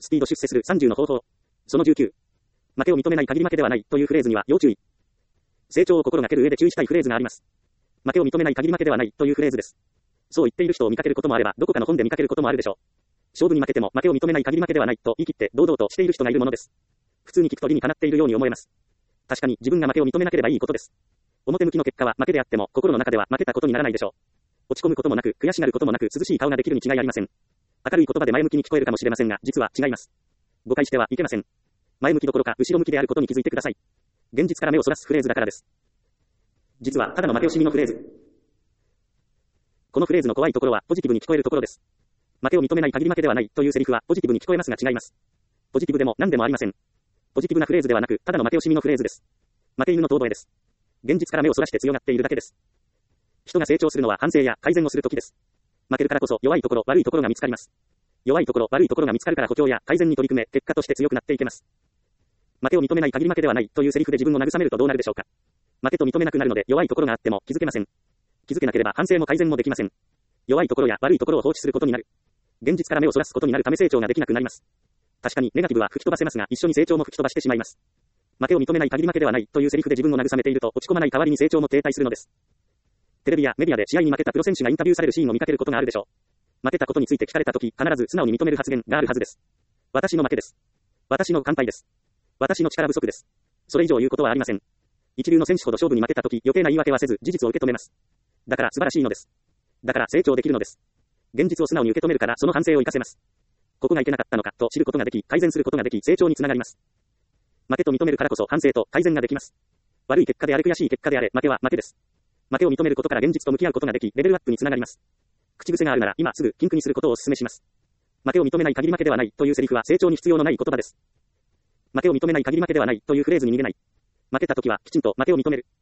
スピード出世する30の方法。その19。負けを認めない限り負けではないというフレーズには要注意。成長を心がける上で注意したいフレーズがあります。負けを認めない限り負けではないというフレーズです。そう言っている人を見かけることもあれば、どこかの本で見かけることもあるでしょう。勝負に負けても負けを認めない限り負けではないと言い切って堂々としている人がいるものです。普通に聞くと理にかなっているように思えます。確かに自分が負けを認めなければいいことです。表向きの結果は負けであっても、心の中では負けたことにならないでしょう。落ち込むこともなく、悔しがることもなく、涼しい顔ができるに違いありません。明るい言葉で前向きに聞こえるかもしれませんが、実は違います。誤解してはいけません。前向きどころか後ろ向きであることに気づいてください。現実から目をそらすフレーズだからです。実はただの負け惜しみのフレーズ。このフレーズの怖いところはポジティブに聞こえるところです。負けを認めない限り負けではないというセリフはポジティブに聞こえますが違います。ポジティブでも何でもありません。ポジティブなフレーズではなく、ただの負け惜しみのフレーズです。負け犬の遠吠えです。現実から目をそらして強がっているだけです。人が成長するのは反省や改善をするときです。負けるからこそ弱いところ、悪いところが見つかります。弱いところ、悪いところが見つかるから補強や改善に取り組め、結果として強くなっていけます。負けを認めない限り負けではないというセリフで自分を慰めるとどうなるでしょうか。負けと認めなくなるので弱いところがあっても気づけません。気づけなければ反省も改善もできません。弱いところや悪いところを放置することになる。現実から目をそらすことになるため成長ができなくなります。確かにネガティブは吹き飛ばせますが、一緒に成長も吹き飛ばしてしまいます。負けを認めない限り負けではないというセリフで自分を慰めていると落ち込まない代わりに成長も停滞するのです。テレビやメディアで試合に負けたプロ選手がインタビューされるシーンを見かけることがあるでしょう。負けたことについて聞かれたとき、必ず素直に認める発言があるはずです。私の負けです。私の完敗です。私の力不足です。それ以上言うことはありません。一流の選手ほど勝負に負けたとき、余計な言い訳はせず、事実を受け止めます。だから素晴らしいのです。だから成長できるのです。現実を素直に受け止めるから、その反省を生かせます。ここがいけなかったのかと知ることができ、改善することができ、成長につながります。負けと認めるからこそ反省と改善ができます。悪い結果であれ、悔しい結果であれ、負けは負けです。負けを認めることから現実と向き合うことができ、レベルアップにつながります。口癖があるなら、今すぐ禁句にすることをお勧めします。負けを認めない限り負けではないというセリフは成長に必要のない言葉です。負けを認めない限り負けではないというフレーズに逃げない。負けた時はきちんと負けを認める。